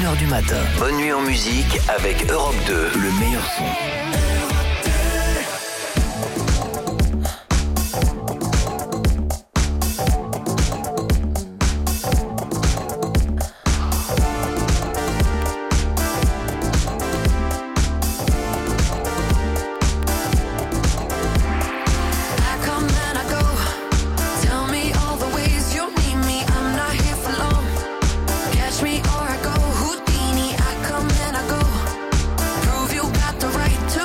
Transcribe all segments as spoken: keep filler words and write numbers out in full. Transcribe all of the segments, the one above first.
heure du matin. Bonne nuit en musique avec Europe deux, le meilleur son. Me or I go Houdini, I come and I go. Prove you got the right to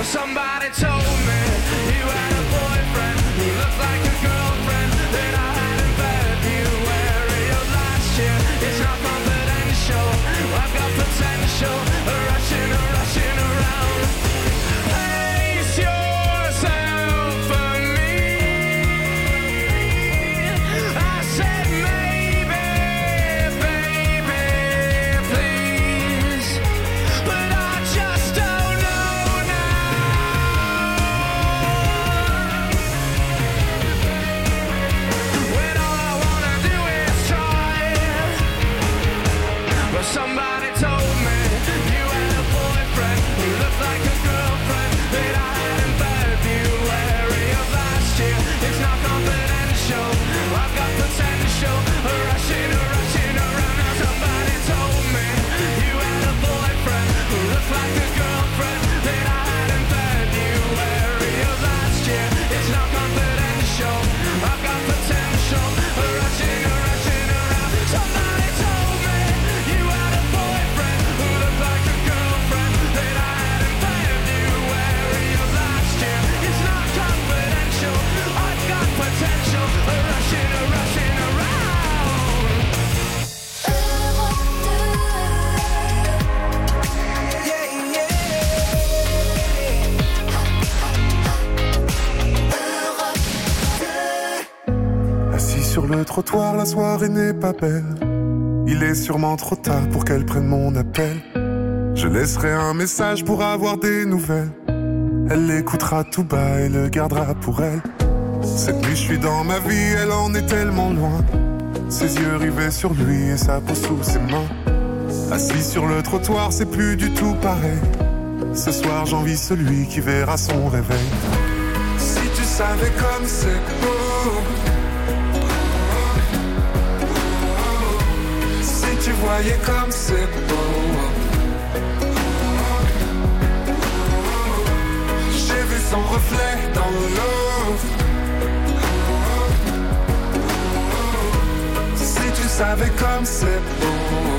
Well, somebody told me you had a boyfriend who looked like a girlfriend that I had in February of last year. It's not confidential, I've got potential, rushing, rushing around. Place yourself for me. I said maybe, baby, please, but I just don't know now. When all I wanna do is try. But somebody told me you had a boyfriend who looked like a girlfriend that I had in February of last year. It's not confidential, I've got potential, rushing, rushing around. Now somebody told me you had a boyfriend who looked like a girlfriend that I had in February of last year. It's not confidential, I've got potential, rushing, rushing around. Somebody told me you had a boyfriend who looked like a girlfriend that I had in February of last year. It's not confidential, I've got potential, rushing, rushing around. Yeah, yeah. Assis sur le trottoir, la soirée n'est pas belle. Il est sûrement trop tard pour qu'elle prenne mon appel. Je laisserai un message pour avoir des nouvelles. Elle l'écoutera tout bas et le gardera pour elle. Cette nuit je suis dans ma vie, elle en est tellement loin. Ses yeux rivés sur lui et sa peau sous ses mains. Assis sur le trottoir, c'est plus du tout pareil. Ce soir j'envie celui qui verra son réveil. Si tu savais comme c'est beau, si tu voyais comme c'est beau. J'ai vu son reflet dans l'eau. Si tu savais comme c'est beau.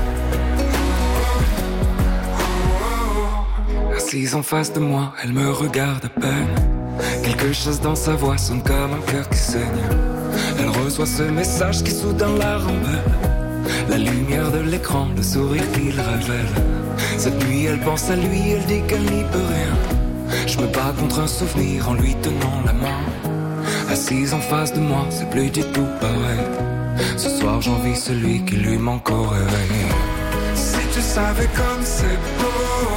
Assise en face de moi, elle me regarde à peine. Quelque chose dans sa voix sonne comme un cœur qui saigne. Elle reçoit ce message qui soudain la rembelle. La lumière de l'écran, le sourire qu'il révèle. Cette nuit elle pense à lui, elle dit qu'elle n'y peut rien. Je me bats contre un souvenir en lui tenant la main. Assise en face de moi, c'est plus du tout pareil. Ce soir j'envie celui qui lui manque au réveil. Si tu savais comme c'est beau.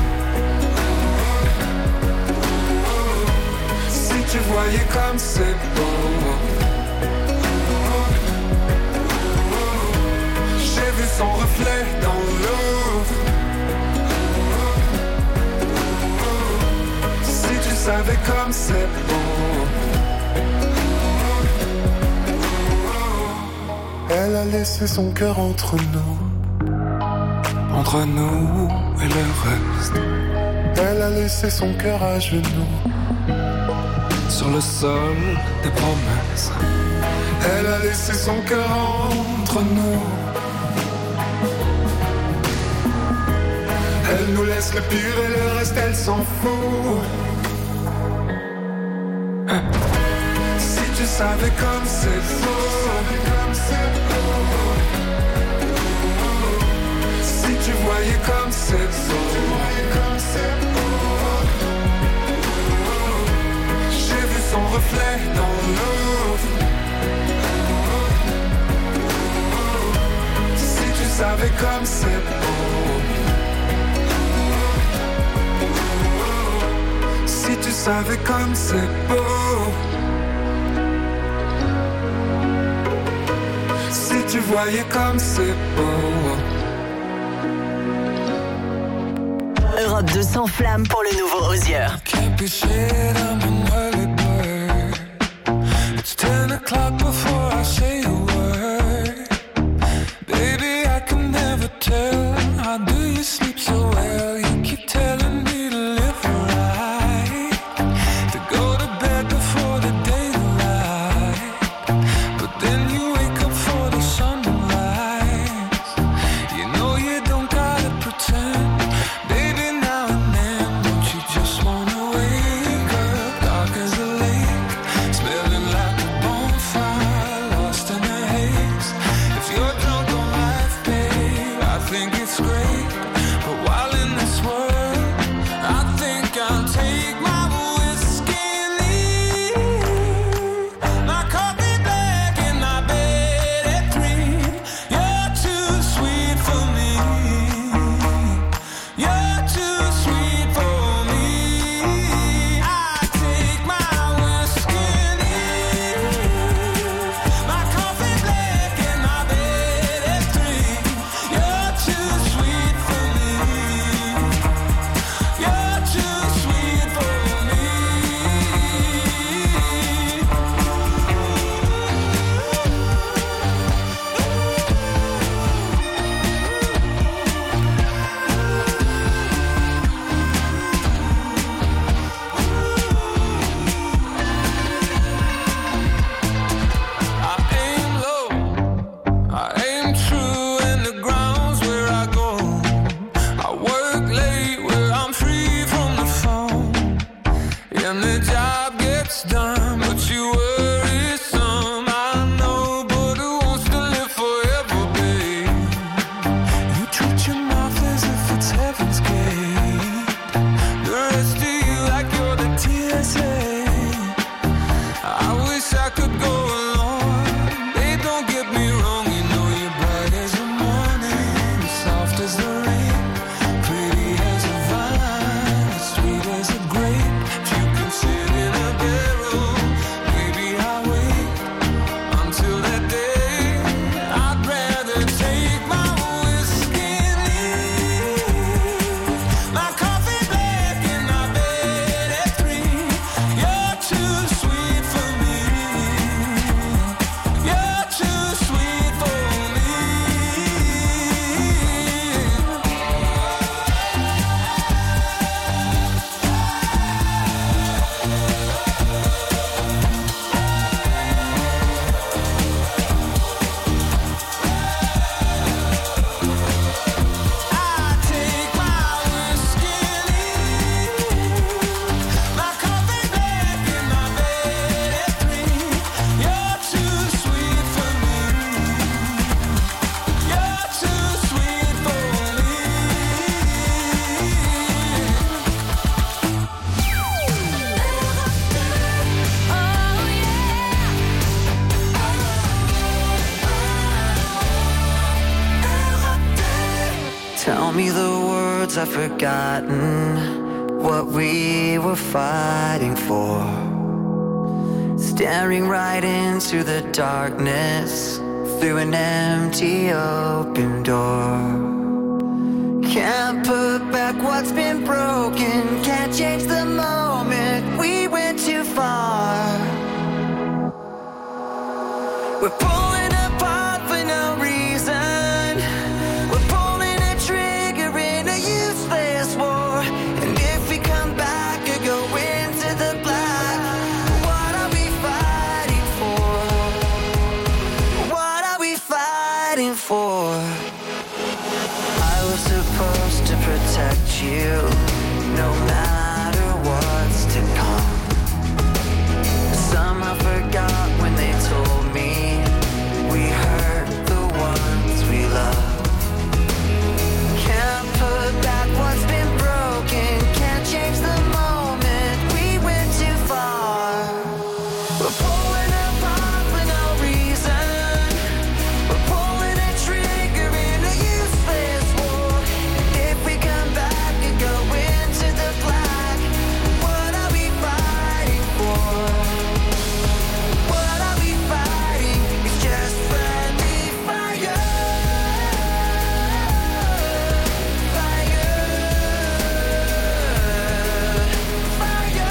Si tu voyais comme c'est beau. J'ai vu son reflet dans l'eau. Si tu savais comme c'est beau. Elle a laissé son cœur entre nous. Entre nous et le reste. Elle a laissé son cœur à genoux. Sur le sol des promesses. Elle a laissé son cœur entre nous. Elle nous laisse le pire et le reste elle s'en fout. Hein. Si tu savais comme c'est beau. Si tu voyais comme c'est beau. J'ai vu son reflet dans l'eau. Si tu savais comme c'est beau. Si tu savais comme c'est beau. Si tu voyais comme c'est beau. Europe deux sans flamme pour le nouveau Hozier. Just wanna me the words I've forgotten, what we were fighting for. Staring right into the darkness through an empty open door. Can't put back what's been broken, can't change the moment we went too far. We're pulling apart for no reason. We're pulling a trigger in a useless war. And if we come back or go into the black, what are we fighting for? What are we fighting for? I was supposed to protect you, no matter what's to come. Somehow forgot when they told me we hurt the ones we love. Can't put back what's been broken, can't change the moment we went too far. We're pulling apart for no reason. We're pulling a trigger in a useless war. And if we come back and go into the black, what are we fighting for? What are we fighting? It's just friendly fire. Fire. Fire.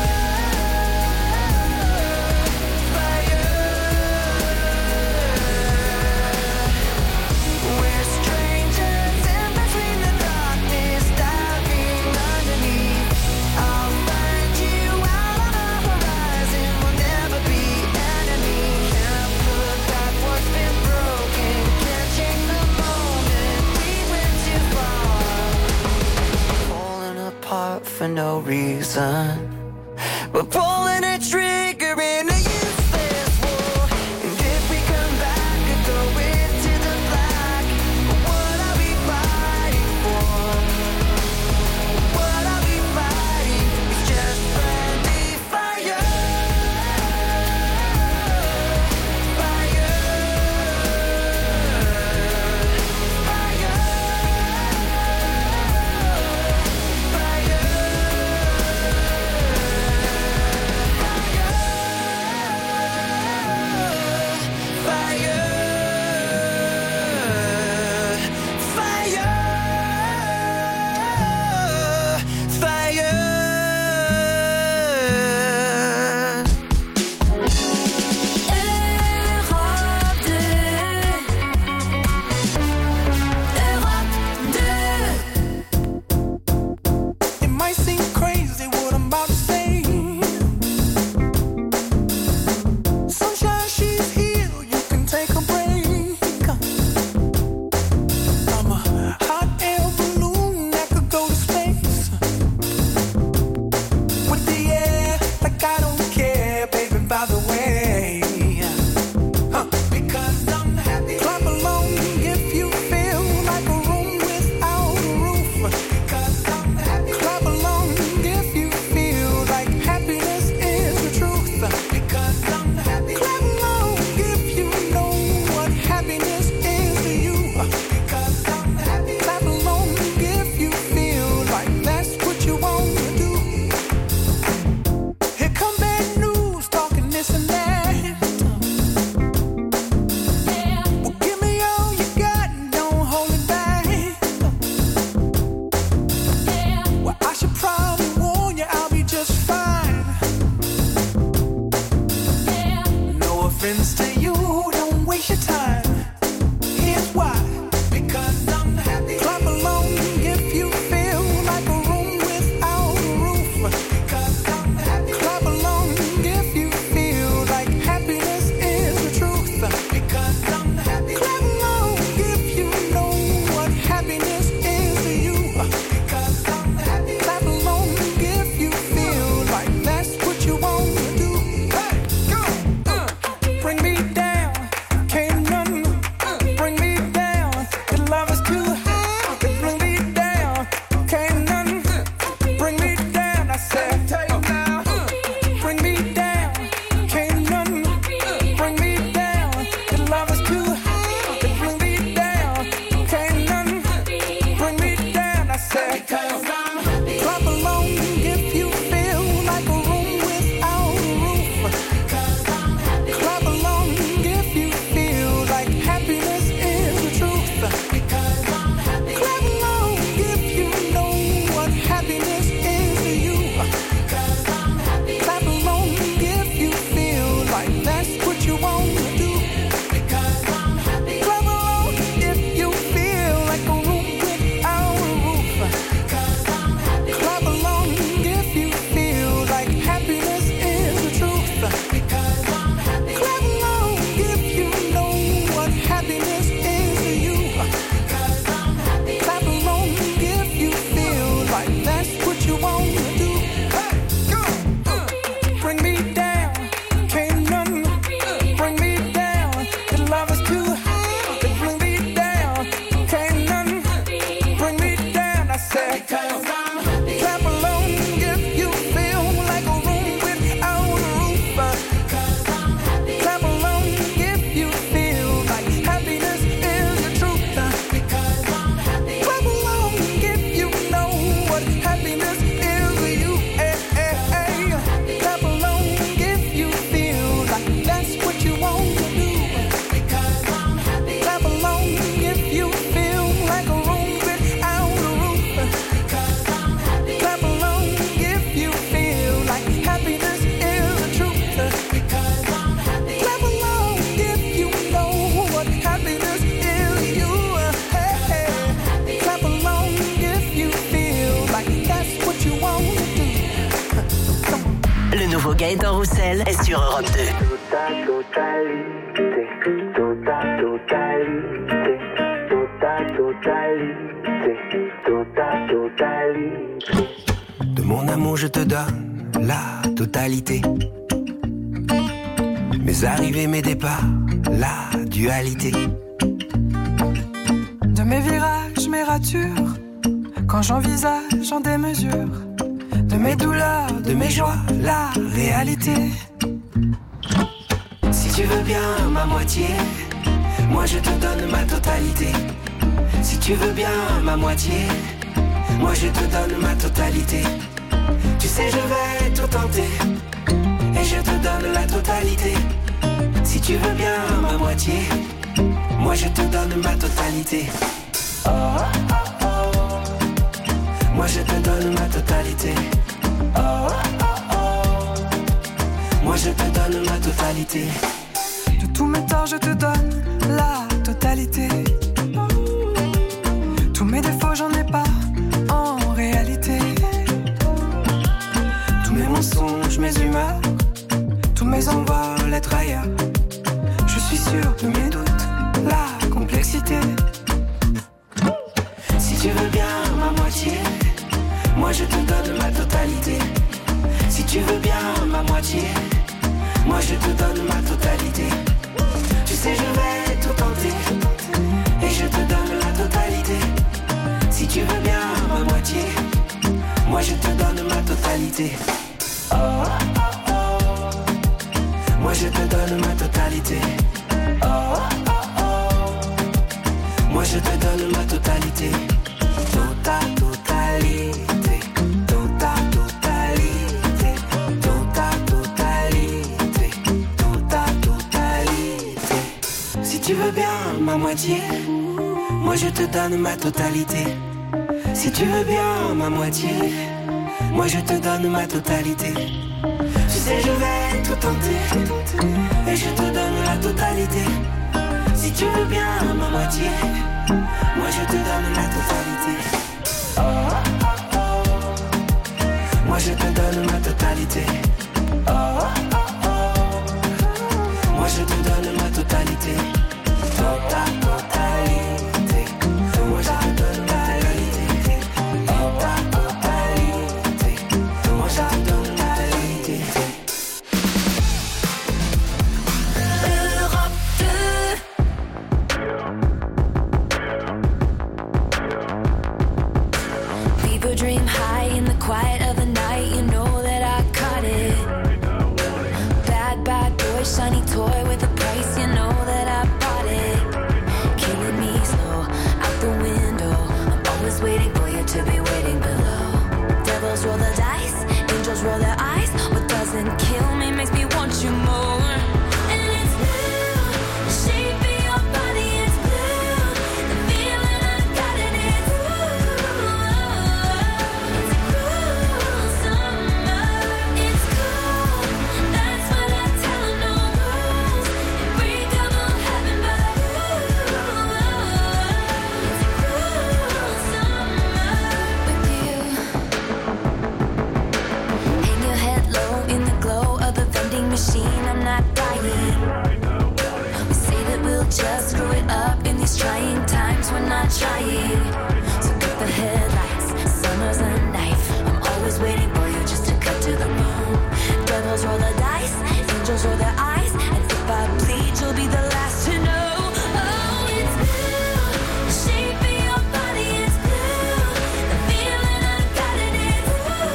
Fire. We're strangers in between the darkness, diving underneath. I'll find you out on the horizon. We'll never be enemies. Can't put back what's been broken, can't change the moment we went too far. Falling apart for no reason. We're pulling a trigger in a useless war. And if we come back and go into the black, what are we fighting for? What are we fighting? It's just friendly fire. Fire. Fire. Marceau, Gaëtan Roussel est sur Europe deux. Tota totalité, tota totalité, tota totalité, tota totalité. De mon amour je te donne la totalité. Mes arrivées, mes départs, la dualité. De mes virages, mes ratures, quand j'envisage en démesure, de mes douleurs, de mes joies, la réalité. Si tu veux bien ma moitié, moi je te donne ma totalité. Si tu veux bien ma moitié, moi je te donne ma totalité. Tu sais je vais tout tenter, et je te donne la totalité. Si tu veux bien ma moitié, moi je te donne ma totalité. Oh, oh, oh. Moi je te donne ma totalité. Oh, oh, oh. Moi je te donne ma totalité. De tous mes torts je te donne la totalité. Tous mes défauts j'en ai pas en réalité. Tous mes mensonges, mes humeurs, tous mes envols, être ailleurs. Je suis sûr de mes doutes, la complexité. Si tu veux bien ma moitié, moi je te donne ma totalité. Si tu veux bien ma moitié, moi je te donne ma totalité. Tu sais je vais tout tenter, et je te donne la totalité. Si tu veux bien ma moitié, moi je te donne ma totalité. Oh, oh, oh. Moi je te donne ma totalité. Oh, oh, oh. Moi je te donne ma totalité. Tota totalité, tota totalité, tota totalité, tota totalité. Si tu veux bien ma moitié, moi je te donne ma totalité. Si tu veux bien ma moitié, moi je te donne ma totalité. Tu sais je vais tout tenter, et je te donne la totalité. Si tu veux bien ma moitié, moi je te donne la totalité. Oh, oh, oh. Moi je te donne ma totalité. Oh, oh, oh. Moi je te donne ma totalité. Tota totalité. Moi je te donne ma totalité. Tota totalité. Moi je te donne ma totalité. Europe deux. People dream high in the quiet of the night. You know that I caught it. Bad, bad boy, shiny toy with a price. You know that I bought it. Killing me slow, out the window. I'm always waiting for you to be waiting below. Devils roll the dice, angels roll their eyes. What doesn't kill me makes me want you more. And it's blue, the shape of your body is blue. The feeling I got it is ooh. It's a cruel summer, it's cool. That's what I tell 'em, no rules. Unbreakable heaven, but ooh. It's a cruel summer with you. Hang your head low in the glow of the vending machine. I'm not dying. We say that we'll just screw it up in these trying times. We're not trying. So cut the headlights. Summer's a knife. I'm always waiting for you just to cut to the bone. Devils roll the dice. Angels roll their eyes. And if I bleed, you'll be the last to know. Oh, it's blue. The shape of your body is blue. The feeling I got it is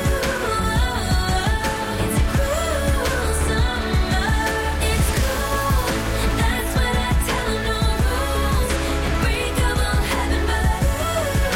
ooh. It's a cruel summer. It's cool. That's what I tell 'em, no rules. Unbreakable heaven, but ooh.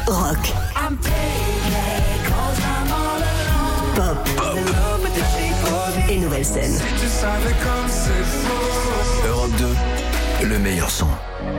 Rock. Pop. Et nouvelle scène. Europe deux, le meilleur son.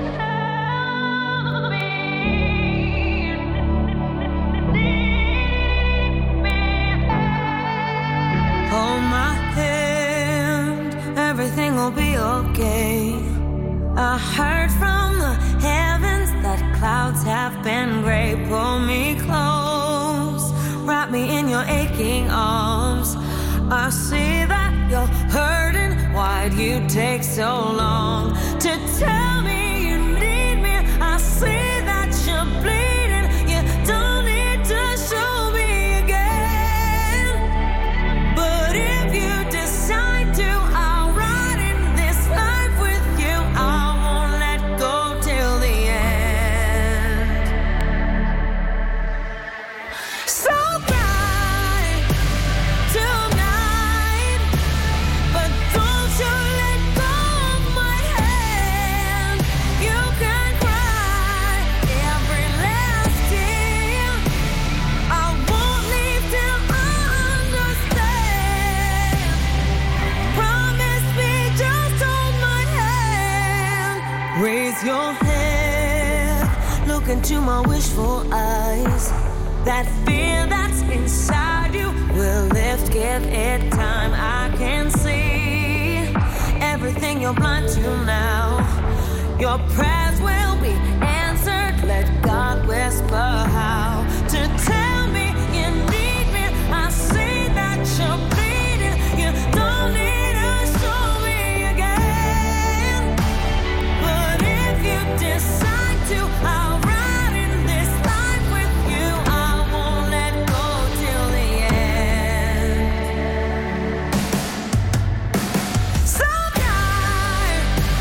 Hold my hand, everything will be okay. I heard from the heavens that clouds have been gray. Pull me close, wrap me in your aching arms. I see that you're hurting. Why'd you take so long to tell me you need me? I see that you're bleeding. You don't need to show me again. But if you decide to, I'll ride in this life with you. I won't let go till the end. So cry tonight, but don't you let go of my hand. You can cry every last tear. I won't leave till I understand. Promise me, just hold my hand. Raise your head, look into my wishful eyes. That fear that's inside you will lift, give it time. I can see everything you're blind to now. Your prayers will be answered. Let God whisper how to tell me you need me. I see that you're bleeding. You don't need to show me again. But if you decide to, I'll ride in this life with you. I won't let go till the end. So die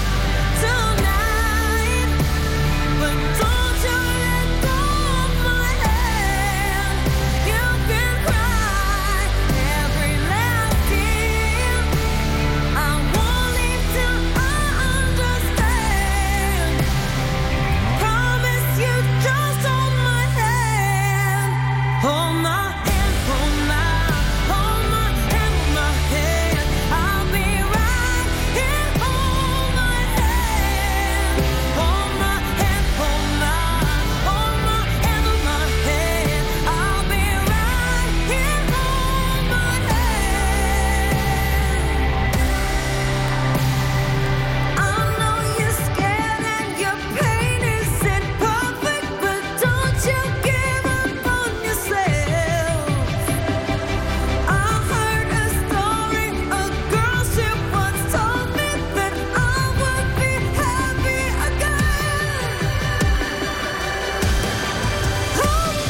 tonight, but don't you let go of my hand. You can cry every last tear. I won't leave till I understand. Promise you, just hold my hand. Hold my hand, hold my, hold my hand, hold my hand. I'll be right here. Hold my hand, hold my hand, hold my, hold my hand, hold my hand. I'll be right here. Hold my hand. I know you're scared and your pain isn't perfect, but don't you give up on yourself. I heard a story, a girl she once told me that I would be happy again. Oh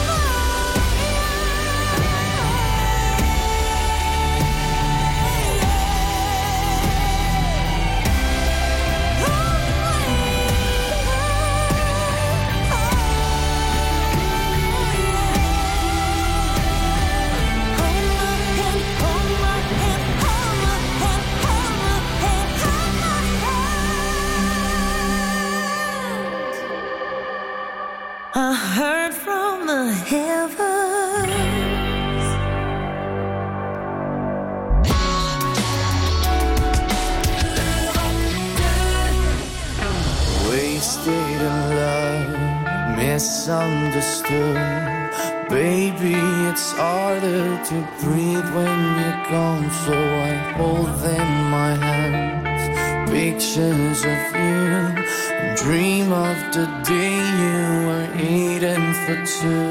I heard from the heavens. Wasted in love, misunderstood. Baby, it's harder to breathe when you're gone. So I hold in my hands pictures of you and dream of the day you were eating for two.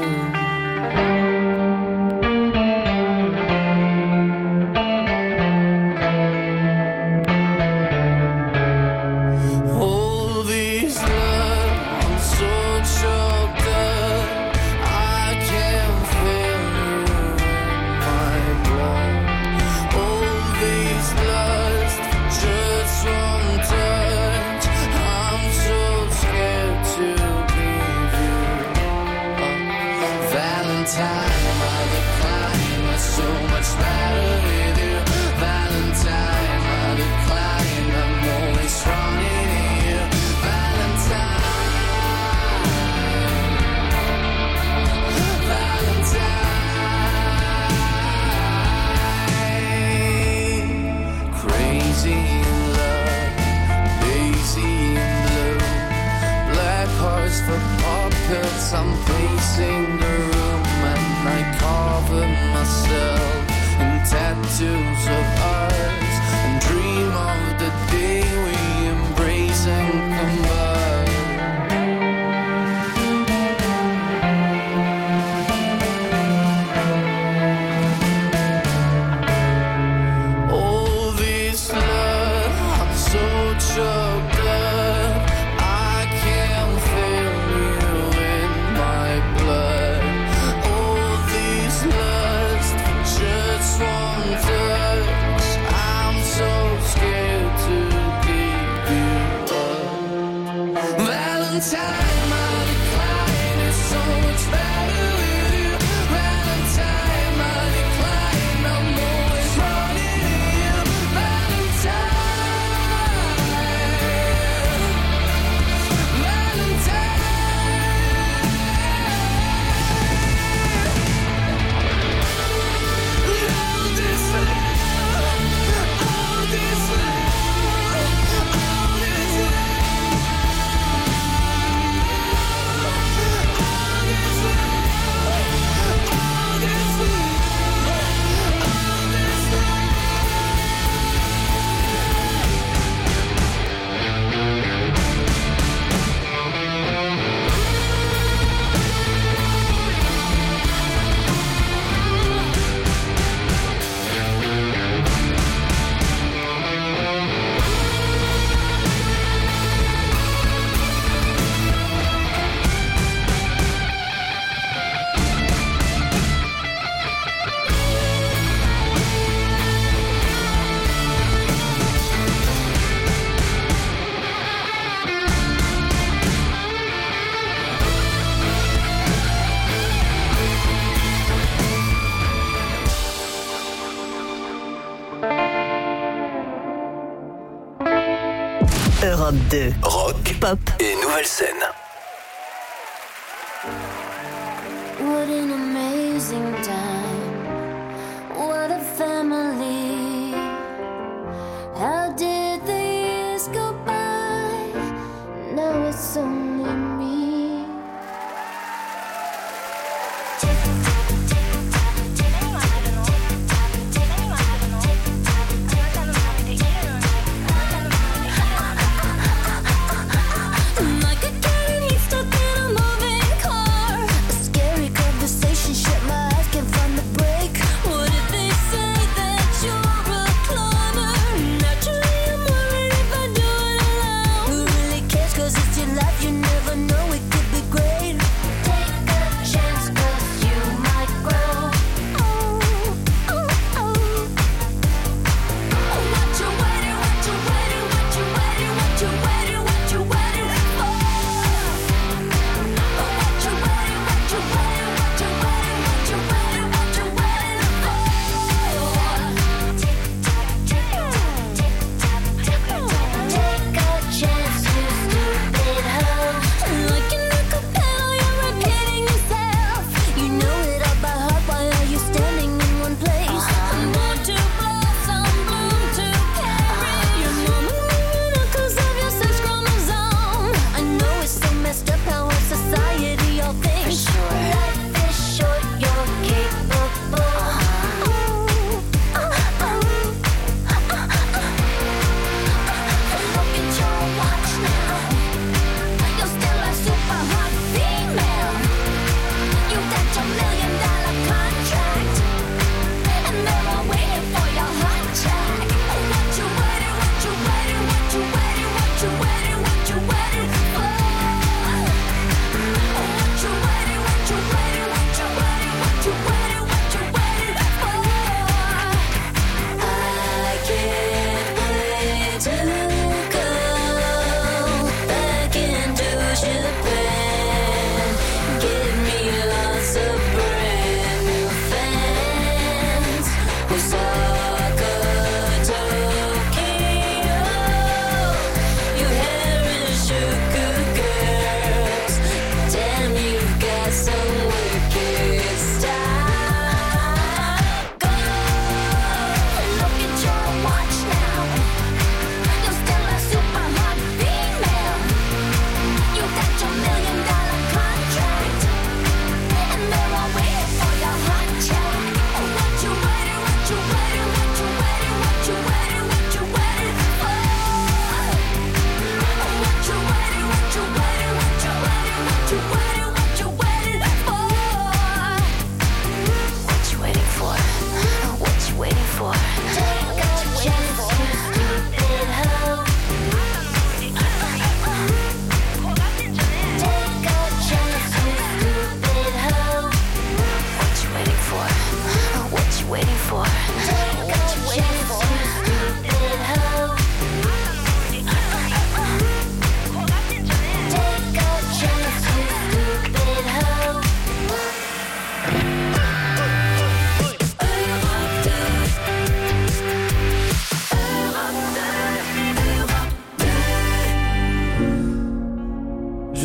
All these love, I'm so choked up. I can feel you in my blood. All these lust, just one touch. I'm so scared to leave you. Uh, nights I'm pacing the room and I cover myself in tattoos of ours and dream of the day we embrace and combine. All this love, I'm so choked up, I can't feel you in my blood. All this lust, just one touch, I'm so scared to give you up. Valentine, my decline is so much better with you. Valentine, my decline, I'm always running to you. Valentine, Valentine. All this love, all this love, all this Europe deux. Rock, Pop et nouvelle scène. What an amazing time. What a family. How did the years go by? Now it's only me. Like a cat stuck in a moving car. A scary conversation, shut my eyes, can't find the break. What if they say that you're a cloner? Naturally I'm worried if I do it alone. Who really cares, 'cause it's your life, you know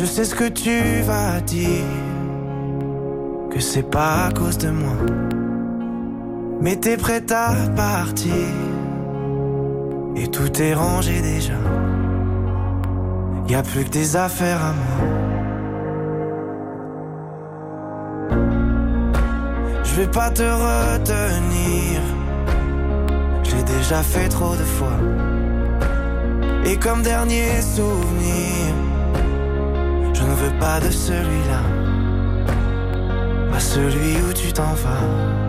Je sais ce que tu vas dire, que c'est pas à cause de moi. Mais t'es prête à partir, et tout est rangé déjà. Y'a plus que des affaires à moi. Je vais pas te retenir, j'ai déjà fait trop de fois. Et comme dernier souvenir, je ne veux pas de celui-là, pas celui où tu t'en vas.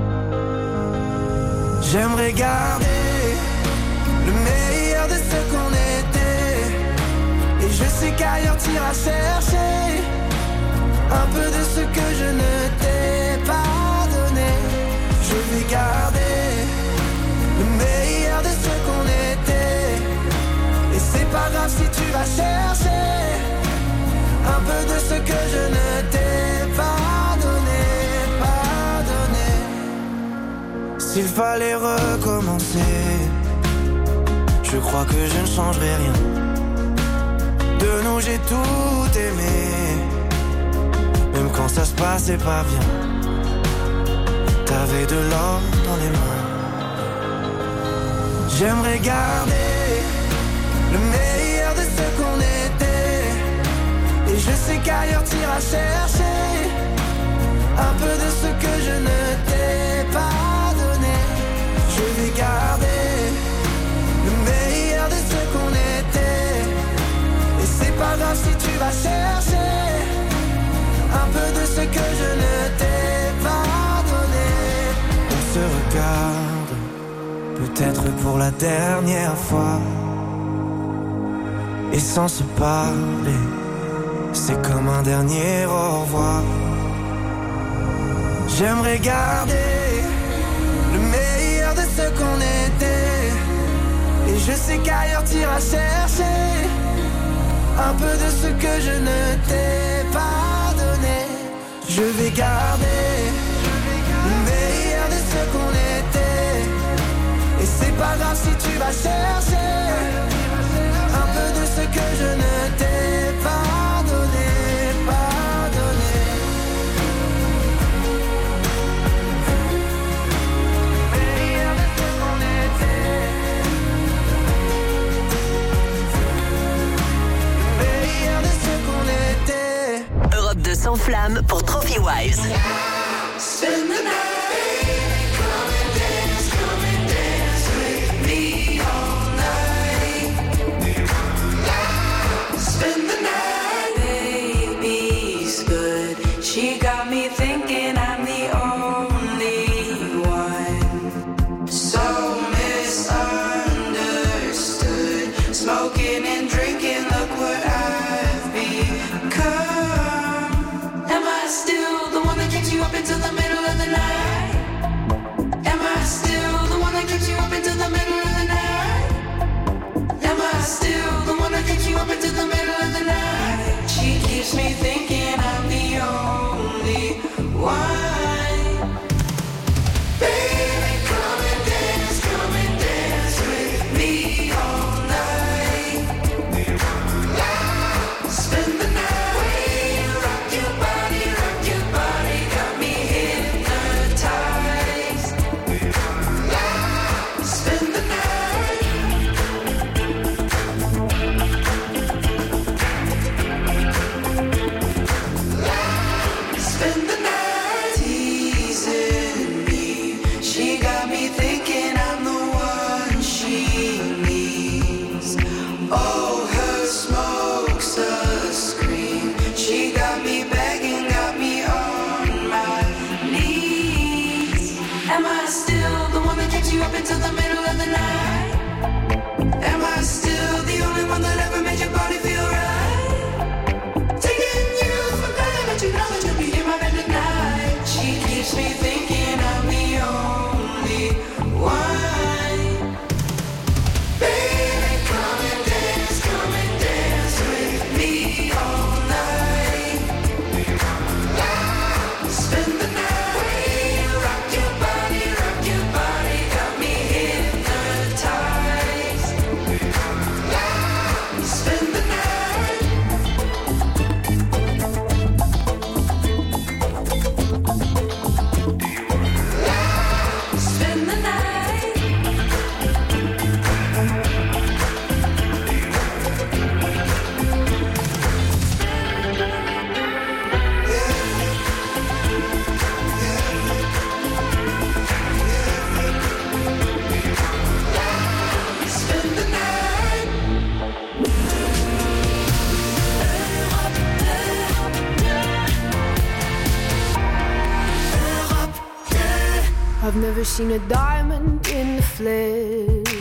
J'aimerais garder le meilleur de ce qu'on était, et je sais qu'ailleurs t'iras chercher un peu de ce que je ne t'ai pas donné. Je vais garder le meilleur de ce qu'on était, et c'est pas grave si tu vas chercher un peu de ce que je ne t'ai pas donné, pas donné. S'il fallait recommencer, je crois que je ne changerai rien. De nous j'ai tout aimé, même quand ça se passait pas bien. T'avais de l'or dans les mains. J'aimerais garder le meilleur de ce qu'on était, et je sais qu'ailleurs t'iras chercher un peu de ce que je ne t'ai pas donné. Je vais garder le meilleur de ce qu'on était, et c'est pas grave si tu vas chercher un peu de ce que je ne t'ai pas donné. On se regarde, peut-être pour la dernière fois, et sans se parler, c'est comme un dernier au revoir. J'aimerais garder le meilleur de ce qu'on était, et je sais qu'ailleurs t'iras chercher un peu de ce que je ne t'ai pas donné. Je vais garder le meilleur de ce qu'on était, et c'est pas grave si tu vas chercher un peu de ce que je ne t'ai pas donné, pas donné. Le meilleur de ce qu'on était, le meilleur de ce qu'on était. Europe deux sans flamme pour Trophy Wives. Spend the night, come and dance, come and dance with me all night. Spend the night, baby's good. She got me thinking I'm the only one. So misunderstood. Smoking and drinking, look what I've become. Am I still the one that keeps you up until the middle of the night? Am I still the one that keeps you up until the middle of the night? Am I still the one that keeps you up until the middle of the night? She keeps me thinking I'm the only one. Baby, come and dance, come and dance with me all night. Spend the night, way you rock your body, rock your body, got me hypnotized. Spend the night. I've never seen a diamond in the flesh.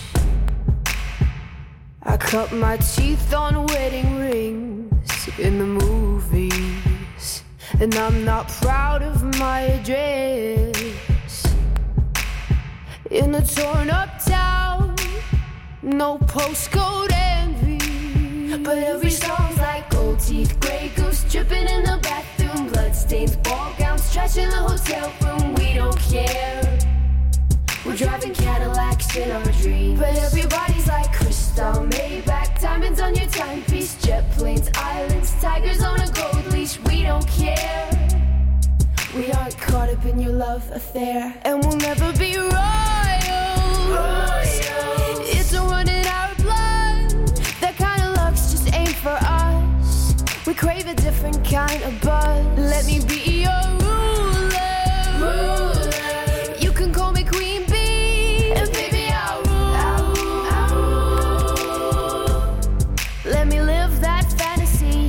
I cut my teeth on wedding rings in the movies, and I'm not proud of my address. In a torn up town, no postcode envy, but every song's like gold teeth, grey goose dripping in the bathroom, bloodstains, ball gowns, trash in the hotel room. We don't care. We're driving Cadillacs in our dreams, but everybody's like crystal, Maybach, diamonds on your timepiece, jet planes, islands, tigers on a gold leash. We don't care. We aren't caught up in your love affair, and we'll never be royals. Royals. It's a run in our blood. That kind of luck's just ain't for us. We crave a different kind of buzz. Let me be your ruler. Ruler. You can call me Queen Bee, and baby I'll rule. I'll rule. I'll rule. Let me live that fantasy.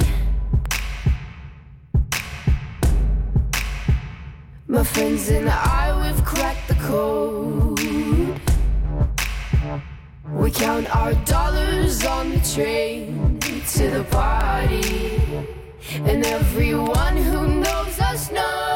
My friends and I, we've cracked the code. We count our dollars on the train to the party, and everyone who knows us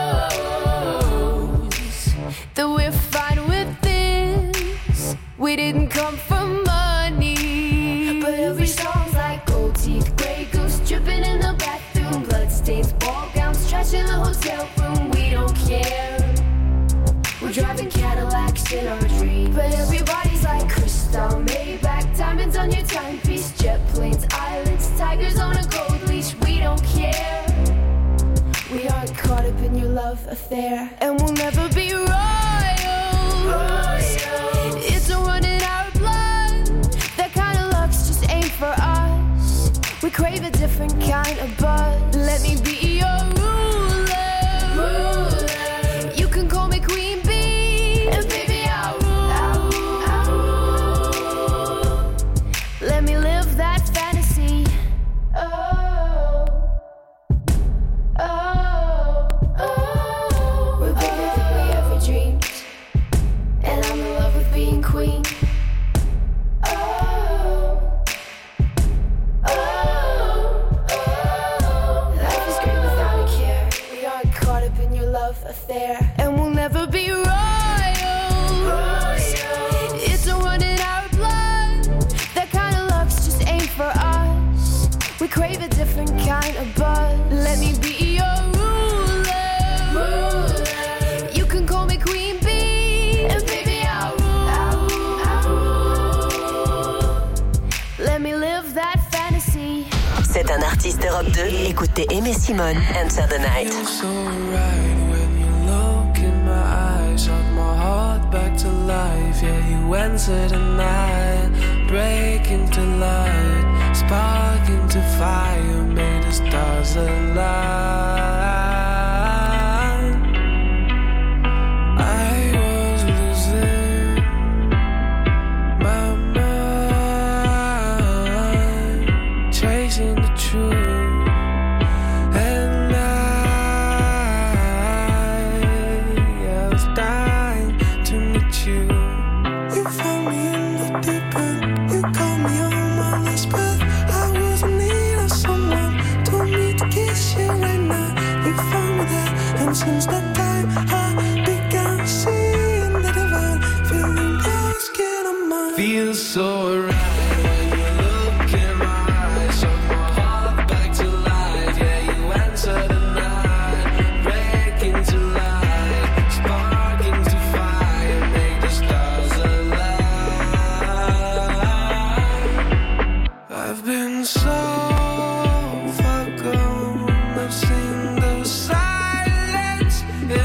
knows that we're fine with this. We didn't come for money, but every song's like gold teeth, grey goose dripping in the bathroom, bloodstains, ball gowns, trash in the hotel room. We don't care. We're driving Cadillacs in our dreams, but everybody's like crystal, Maybach, diamonds on your timepiece, jet planes, islands, tigers on a gold leash. We don't care. We aren't caught up in your love affair, and we'll never be royals. Royals. It's a run in our blood. That kind of luck's just ain't for us. We crave a different kind of buzz. Let me be your ruler. Ruler. You can call me Queen Bee, and baby I'll rule. I'll rule. I'll rule. Let me live that fantasy. Oh, oh, oh. We're bigger than we ever dreamed, and I'm in love with being queen. Oh, oh, oh. Life is great without a care. We aren't caught up in your love affair, and we'll never be royals. Royals. It's a run in our blood. That kind of luck's just ain't for us. We crave a different kind of buzz. Let me be your ruler. Ruler. You can call me Queen Bee, and baby I'll rule. I'll rule. I'll rule. Let me live that fantasy. C'est un artiste Europe deux. Écoutez Aimé Simone, Enter the Night. Feels so right when you look in my eyes, shot my heart back to life. Yeah, you enter the night, break into light, spark into fire, made the stars align. I was losing my mind, chasing the truth, and I, I was dying to meet you. You found me in the deep end, you called me on my last breath. I was in need of someone, told me to kiss you right now. You found me there, and since that time I began seeing the divine, feeling your skin on mine. Feels so right when you look in my eyes, shot my heart back to life. Yeah, you answer the night, break into light, spark into fire, make the stars align. I've been so far gone, I've seen the silence in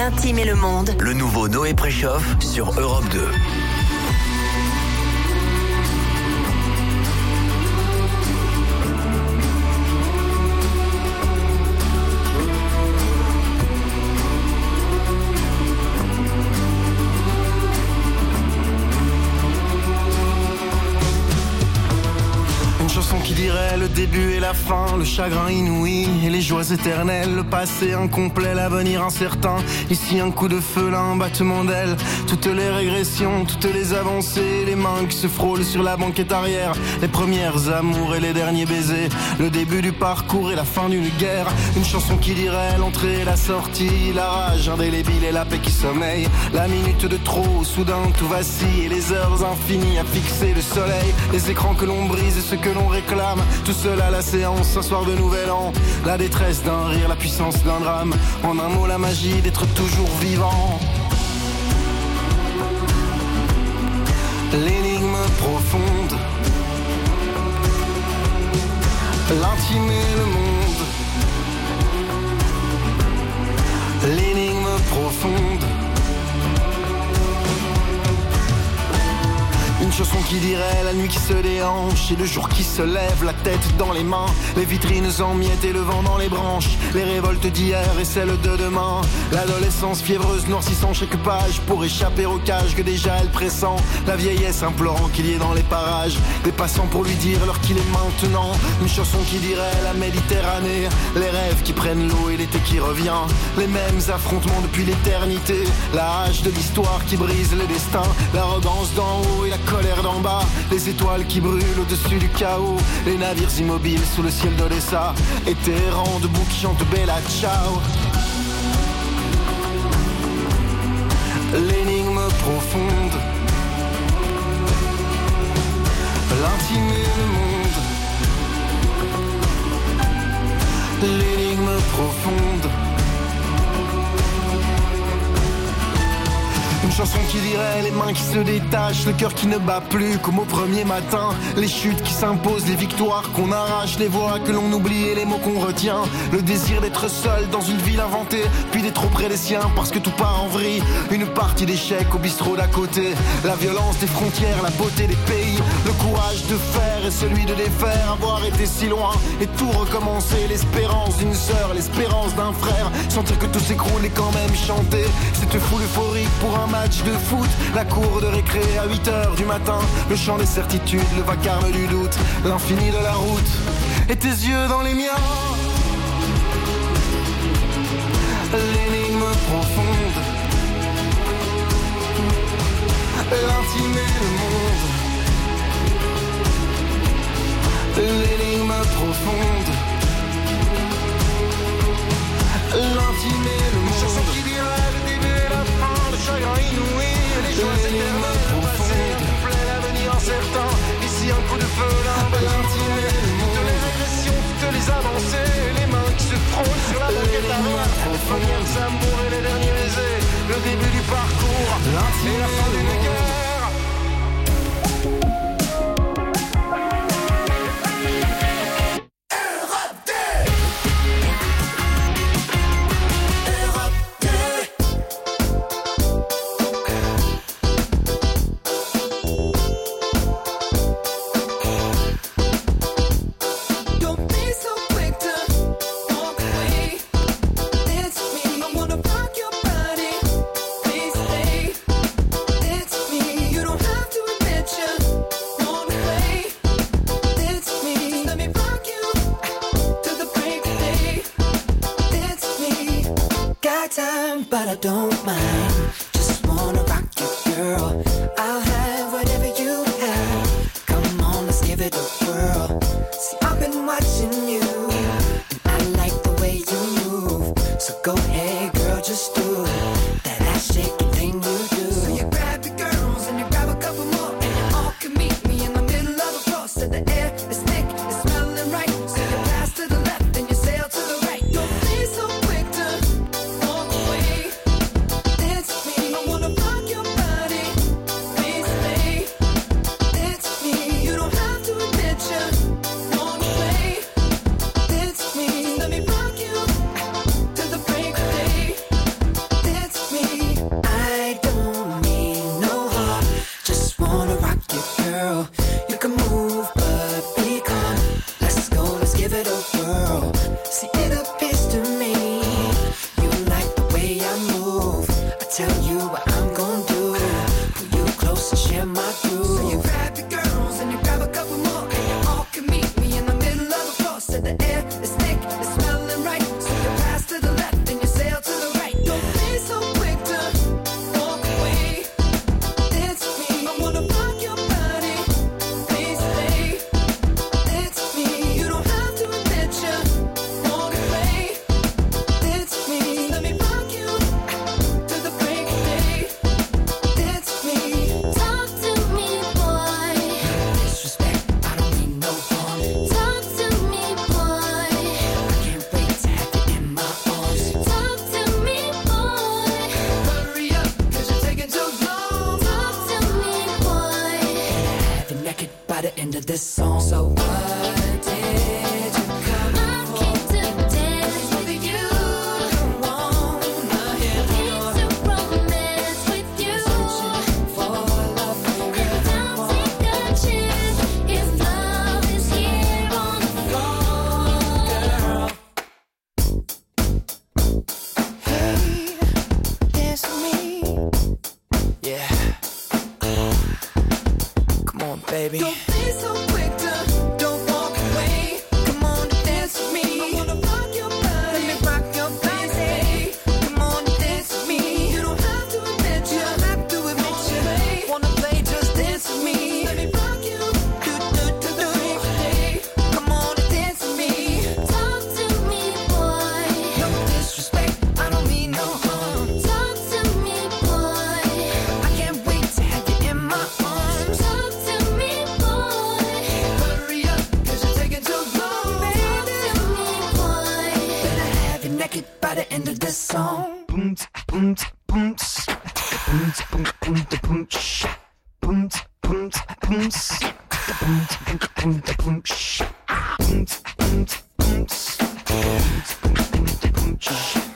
l'intime et le monde. Le nouveau Noé Préchoff sur Europe deux. Qui dirait le début et la fin, le chagrin inouï et les joies éternelles, le passé incomplet, l'avenir incertain. Ici un coup de feu, là un battement d'aile. Toutes les régressions, toutes les avancées, les mains qui se frôlent sur la banquette arrière, les premières amours et les derniers baisers, le début du parcours et la fin d'une guerre. Une chanson qui dirait l'entrée et la sortie, la rage indélébile et la paix qui sommeille. La minute de trop, soudain tout vacille et les heures infinies à fixer le soleil. Les écrans que l'on brise et ce que l'on réclame, tout seul à la séance, un soir de nouvel an. La détresse d'un rire, la puissance d'un drame. En un mot, la magie d'être toujours vivant. L'énigme profonde, l'intime et le monde. L'énigme profonde. Une chanson qui dirait la nuit qui se déhanche et le jour qui se lève, la tête dans les mains, les vitrines en miettes et le vent dans les branches, les révoltes d'hier et celles de demain, l'adolescence fiévreuse noircissant chaque page pour échapper au cage que déjà elle pressent, la vieillesse implorant qu'il y ait dans les parages des passants pour lui dire l'heure qu'il est maintenant. Une chanson qui dirait la Méditerranée, les rêves qui prennent l'eau et l'été qui revient, les mêmes affrontements depuis l'éternité, la hache de l'histoire qui brise le destin, l'arrogance d'en haut et la colère d'en bas, les étoiles qui brûlent au-dessus du chaos, les navires immobiles sous le ciel d'Odessa, et Téhéran debout qui chante Bella Ciao. L'énigme profonde, l'intime et le monde. L'énigme profonde. Une chanson qui dirait les mains qui se détachent, le cœur qui ne bat plus comme au premier matin, les chutes qui s'imposent, les victoires qu'on arrache, les voix que l'on oublie et les mots qu'on retient, le désir d'être seul dans une ville inventée, puis d'être auprès des siens parce que tout part en vrille, une partie d'échecs au bistrot d'à côté, la violence des frontières, la beauté des pays, le courage de faire et celui de défaire, avoir été si loin et tout recommencer, l'espérance d'une sœur, l'espérance d'un frère, sentir que tout s'écroule et quand même chanter, cette foule euphorique pour un match de foot, la cour de récré à huit heures du matin, le chant des certitudes, le vacarme du doute, l'infini de la route, et tes yeux dans les miens. L'énigme profonde, l'intime et le monde. L'énigme profonde, l'intime et le monde. Chanson qui dirait le début et la fin, le chagrin inouï, les joies éternelles, le passé complet, l'avenir incertain. Ici un coup de feu, là un bel intime et le monde. Toutes les régressions, toutes les avancées, les mains qui se frôlent sur la banquette arrière, les premières amours et les derniers baisers, le début du parcours, l'intime et la fin d'une guerre. But I don't mind, just wanna rock you, girl. I'll have whatever you have. Come on, let's give it a whirl. See, I've been watching you, and I like the way you move. So go ahead, girl, just do that ass shaking thing you do. So you grab your girls and you grab a couple more, and you all can meet me in the middle of the floor. So the air is thick, it's smelling right. So you pass to the left and you sail to the right. Don't be so quick to walk away. tell you what I'm gonna do. Pull you close and share my groove. So you grab your girls and you grab a couple more, and you all can meet me in the middle of the floor. So the air is thick, it's smelling right. So you pass to the left and you sail to the right. Don't be so quick to walk away. Dance with me, I wanna rock your body. Please stay. Dance with me, you don't have to admit you walk away. Dance with me, let me rock you to the break of day. Dance with me, talk to me, boy. Disrespect, I don't mean no harm. Talk to me, boy. I can't wait to have you in my arms. Talk to me, boy. Hurry up, cause you're taking too long. Talk to me, boy. Have you naked by the end of this song. So what did you come I for? Came to dance with you. Come on, now here we go. Came to romance with you. Searching for love. And don't take a chance if love is here on the floor, girl. Hey, dance with me. Yeah. Come on, baby. Don't be so quick to don't walk away. Come on and dance with me. I wanna rock your body. Let me rock your body. Come on and dance with me. You don't have to admit you. Don't have to admit you. Wanna play? Just dance with me. Let me rock you. Do do do do. Come on and dance with me. Talk to me, boy. No disrespect, I don't mean no harm. Talk to me, boy. I can't wait to have you in my arms. Talk to me, boy. Hurry up, cause you're taking too long. Talk to me, boy. Better have you naked by the end of this song. Boom, boom, boom, boom, boom, boom, boom, boom, boom, boom, boom, boom, boom, boom, boom, boom, boom, boom, boom, boom.